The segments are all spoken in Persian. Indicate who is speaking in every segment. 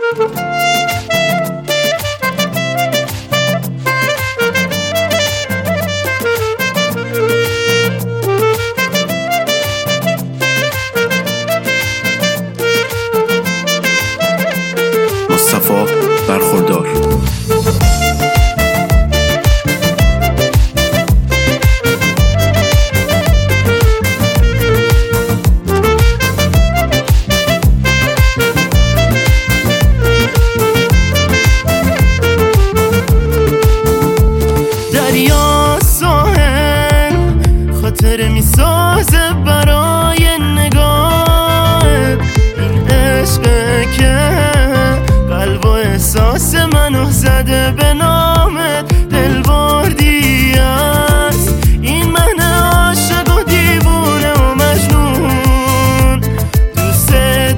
Speaker 1: مصطفی برخوردار.
Speaker 2: دریا ساحل خاطره میسازه برای نگاه، این عشقه که قلب و احساس منو زده به نامت. دل بردی است این من عاشق و دیوونه و مجنون، دوست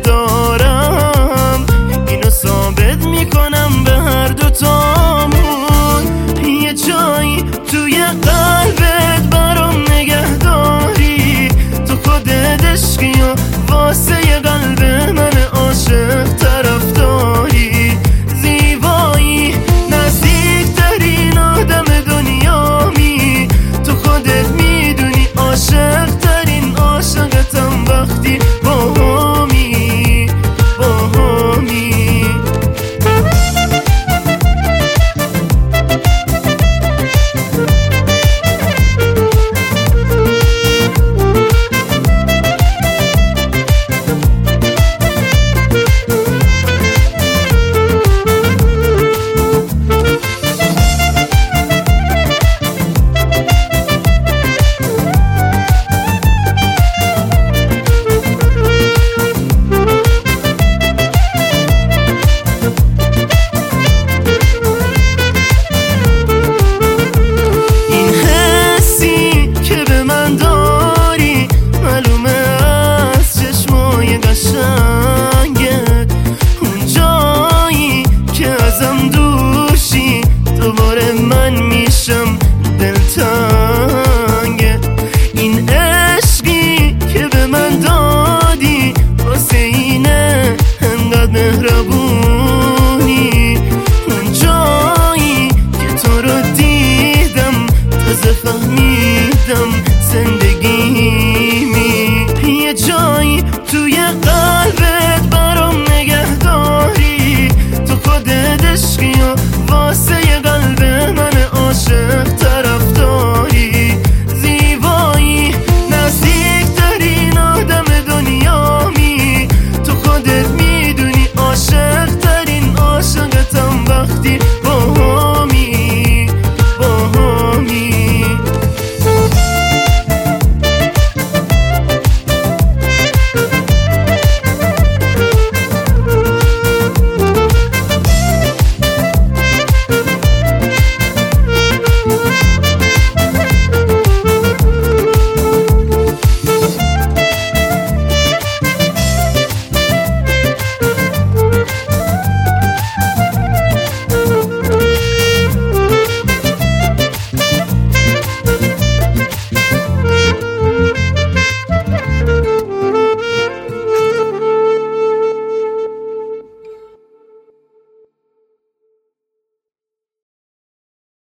Speaker 2: دارم اینو ثابت میکنم به هر دوتامون. یه جایی توی قلبت برام نگهداری، تو خودت عشقی و واسه یه قلب من عاشق طرفداری. زیبایی نزدیکترین آدم دنیامی، تو خودت میدونی عاشق ترین عاشقتم وقتی باهامی باهامی. دوباره من میشم دلتنگ، این عشقی که به من دادی واسه اینه انقدر مهربونی. اون جایی که تو رو دیدم تازه فهمیدم